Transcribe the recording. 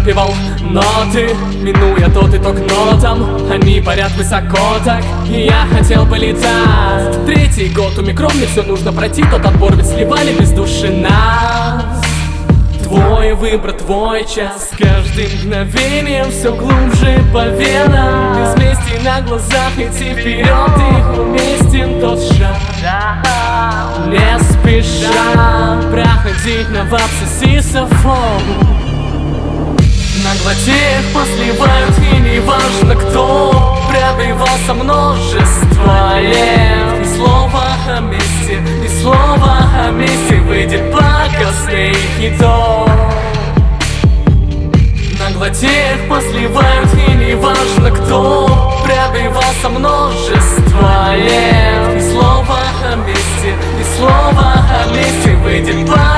напевал ноты, минуя тот итог нотам. Они парят высоко так, и я хотел полетать. Третий год у микро, мне все нужно пройти. Тот отбор ведь сливали без души нас. Твой выбор, твой час, с каждым мгновением все глубже по венам. Без мести на глазах идти вперед, их уместен тот шаг. Не спеша проходить на вапсе сисофон. На глоте их посливают, и не важно кто. Пробивался множество лет. И слово о месте, и слово о месте выйдет пакостный хитом. На глоте их посливают, и не важно кто. Пробивался множество лет. И слово о месте, и слово о месте выйдет пакостный